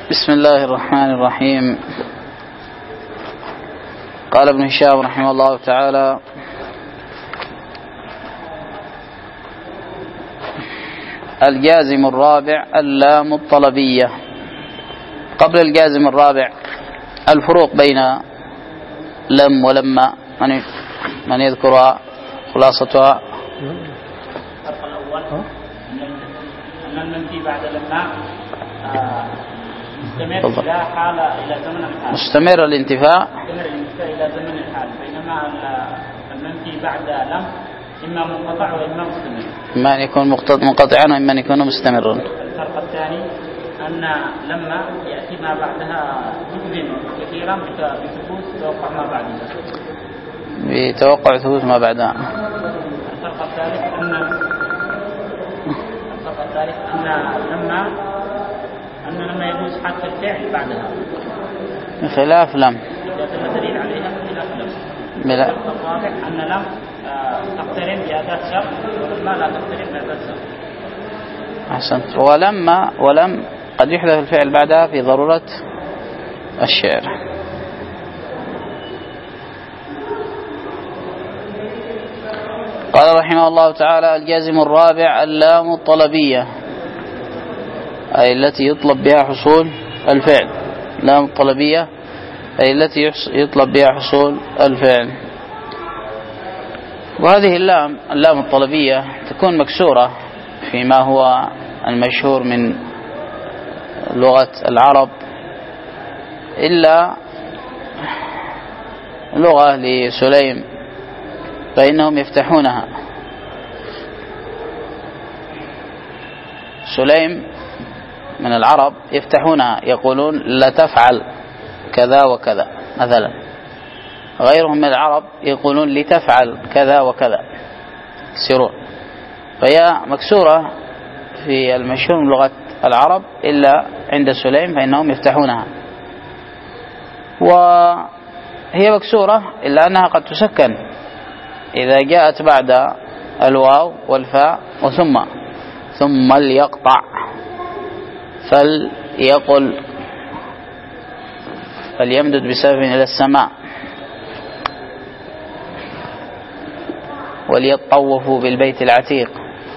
بسم الله الرحمن الرحيم. قال ابن هشام رحمه الله تعالى: الجازم الرابع اللام الطلبية. قبل الجازم الرابع الفروق بين لم ولما، من يذكرها خلاصتها؟ الفرق الأول أن المنفي بعد لما مستمر إلى حالة إلى زمن الحال، مستمر الانتفاء إلى زمن الحال، بينما المنفي بعد لم إما منقطع وإما مستمر، إما أن يكون منقطعا وإما أن يكون مستمرا. الفرق الثاني أن لما يأتي ما بعدها يؤذن كثيرا بثبوت توقع ما بعدها، بتوقع ثبوت ما بعدها. الفرق الثالث أن لما يجوز حذف الفعل بعدها بخلاف لم، إذا تم دليل عليها بخلاف لم. بلا. الفرق الرابع أن لم تقترن بأداة شرط ولما لا تقترن بأداة شرط. أحسنت. ولم قد يحدث الفعل بعدها في ضرورة الشعر. قال رحمه الله تعالى: الجازم الرابع اللام الطلبية، أي التي يطلب بها حصول الفعل. لام الطلبية أي التي يطلب بها حصول الفعل. وهذه اللام الطلبية تكون مكسورة فيما هو المشهور من لغة العرب، إلا لغة لسليم فإنهم يفتحونها. سليم من العرب يفتحونها، يقولون لا تفعل كذا وكذا مثلا. غيرهم من العرب يقولون لتفعل كذا وكذا، يكسرون. فهي مكسورة في المشهور من لغة العرب، إلا عند سليم فإنهم يفتحونها. وهي مكسورة إلا أنها قد تسكن إذا جاءت بعد الواو والفاء ثم ليقطع، فليقل، فليمدد بسبب إلى السماء، وليطوفوا بالبيت العتيق.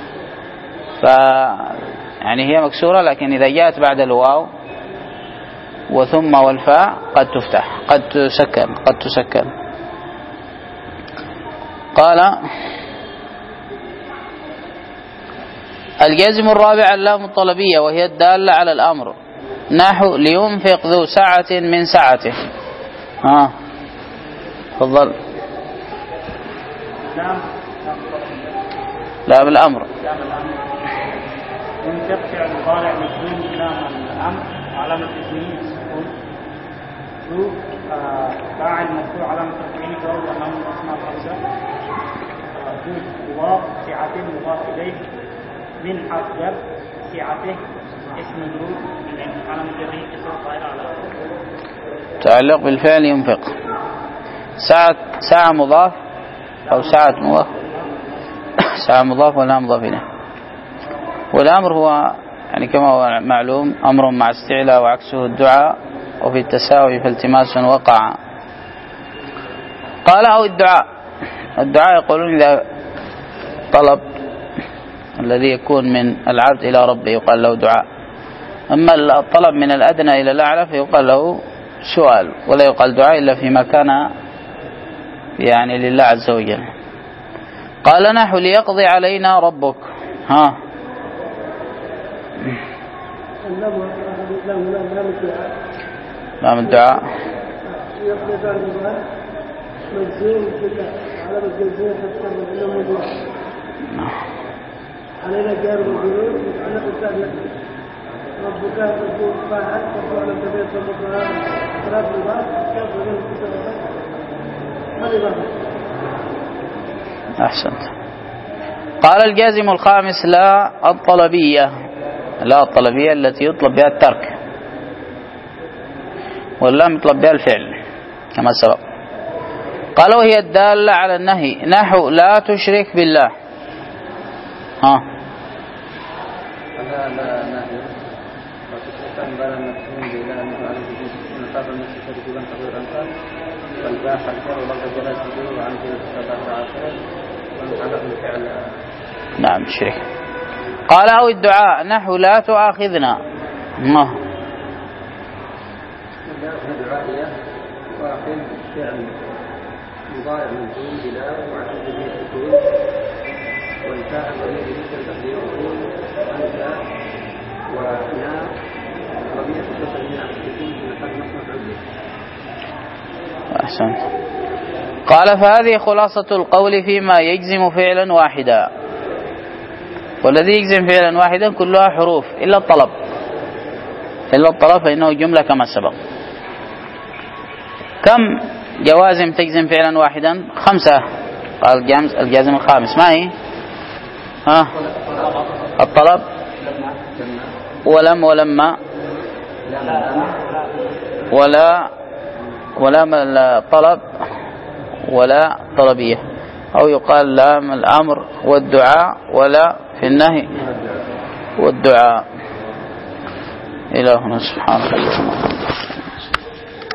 يعني هي مكسورة، لكن إذا جاءت بعد الواو وثم والفاء قد تفتح، قد تسكن. قال: الجازم الرابع اللام الطلبية، وهي الدالة على الأمر، نحو لينفق ذو سعة من سعته. تفضل. لام الأمر. ينفق فعل مضارع مجزوم لام الأمر علامة اسمه السكون، ذو فاعل مرفوع علامة ترفيعه جواب أمام الأسماء الخمسة، ذو مضاف سعة مضاف إليه، من حرف جر سعته اسم مجرور من علامة جره كسر ظاهرة على تعلق بالفعل ينفق. ساعة مضاف أو ساعة مضاف، ساعة مضاف ولا مضاف إليه. والأمر هو يعني كما هو معلوم أمر مع استعلاء وعكسه الدعاء، وفي التساوي فالتماس وقع. قال: أو الدعاء يقولون إذا طلب الذي يكون من العبد إلى ربه يقال له دعاء، أما الطلب من الأدنى إلى الأعلى فيقال له سؤال، ولا يقال دعاء إلا فيما كان يعني لله عز وجل. قال: نحو ليقضي علينا ربك. لام الدعاء علينا جار وجرور متعلق بالتابع ربك تقول فاعل تقول على التبيت والمطلع ثلاث مضاف كيف غير الكسر هذه. أحسنت. قال: الجازم الخامس لا الطلبية التي يطلب بها الترك، واللام يطلب بها الفعل كما سبق. قال: وهي الدالة على النهي، نحو لا تشرك بالله. وتسلم بلا المسلمين بإله أنه على الجديد ونقاب النفس تركبا تغير أنفال والباح الخير وبرد جلال تدور عن جلال السباح عاشر ونحلق الفعل. نعم شريك. قال أو الدعاء نحو لا تؤاخذنا. الله دعائية واقم فعل مضارع مجزوم بلا وعلى به السكون والفاء ضمير ذكر تقديره أنت ونا ضمير اتصل من السكون في محل نصب عبده. أحسنت. قال فهذه خلاصة القول فيما يجزم فعلا واحدا، والذي يجزم فعلا واحدا كلها حروف إلا الطلب. إلا الطلب فإنه جملة كما سبق. كم جوازم تجزم فعلا واحدا؟ 5. قال الجازم الخامس ما هي؟ الطلب ولم ولما ولا الطلب ولا طلبية، أو يقال لام الأمر والدعاء ولا في النهي والدعاء. إلهنا سبحانه وتعالى.